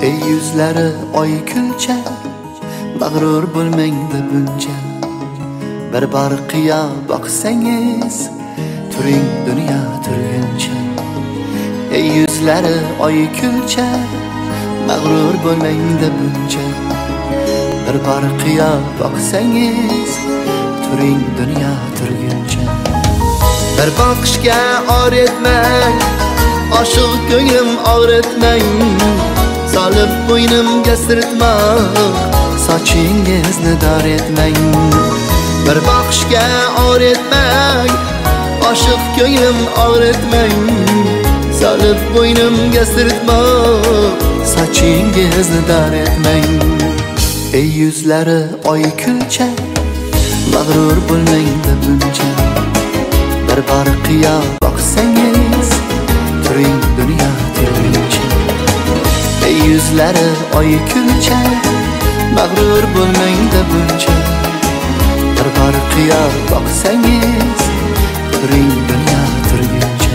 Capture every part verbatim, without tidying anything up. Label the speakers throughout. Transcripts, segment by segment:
Speaker 1: Ey yuzlari oy kulcha, mag'rur bo'lmangda buncha. Bir barqiya boqsangiz, turing dunyo turguncha. Ey yuzlari oy kulcha, mag'rur bo'lmangda buncha. Bir barqiya boqsangiz, turing dunyo turguncha. Bir boqishga or etmang, oshiq ko'nglim og'ritmang. Solib bo'ynimga sirtmoq, sochingizni dor etmang. Bir boqishga or etmang, oshiq ko'nglim og'ritmang. Solib bo'ynimga sirtmoq, sochingizni dor etmang. Ey yuzlari oy kulcha, mag'rur bo'lmangda buncha. Bir barqiya boqsangiz, turing dunyo turguncha. Ey yuzlari oy kulcha, mag'rur bo'lmangda buncha. Bir barqiya boqsangiz, turing dunyo turguncha.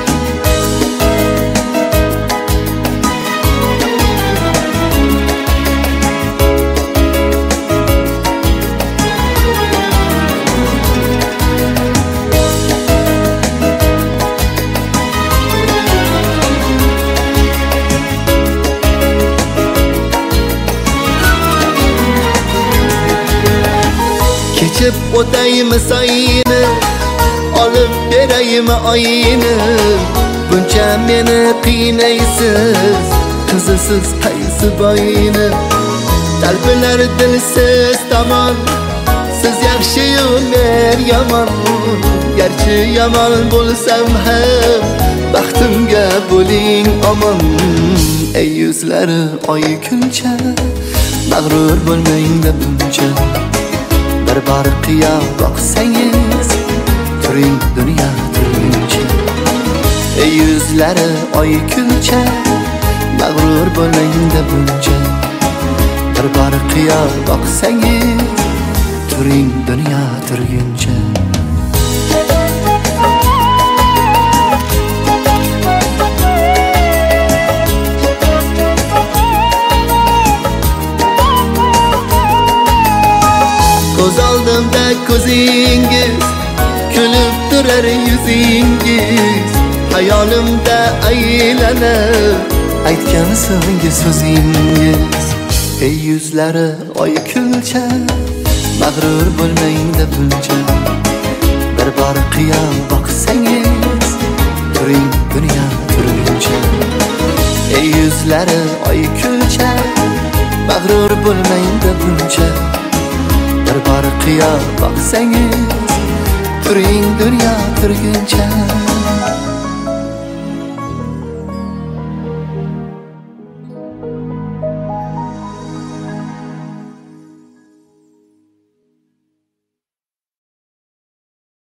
Speaker 1: Kechib o'taymi soyini, olib beraymi oyini. Buncha meni qiynaysiz, qizisiz qaysi boyini. Talpinar dilsiz tomon, siz yaxshi-yu men yomon. Garchi yomon bo'lsam ham, baxtimga bo'ling omon. Ey yuzlari oy kulcha, mag'rur bo'lmangda buncha. Bir barqiya boqsangiz, turing dunyo turguncha. Ey yuzlari oy kulcha, mag'rur bo'lmangda buncha. Bir barqiya boqsangiz, turing dunyo turguncha. Ko'z oldimda ko'zingiz, kulib turar yuzingiz. Hayolimda aylanib, aytgan so'nggi so'zingiz. Ey yuzlari oy kulcha, mag'rur bo'lmangda buncha. Bir barqiya boqsangiz, turing dunyo turguncha. Ey yuzlari oy kulcha, mag'rur bo'lmangda buncha. Bir barqiya boqsangiz, turing dunyo turguncha.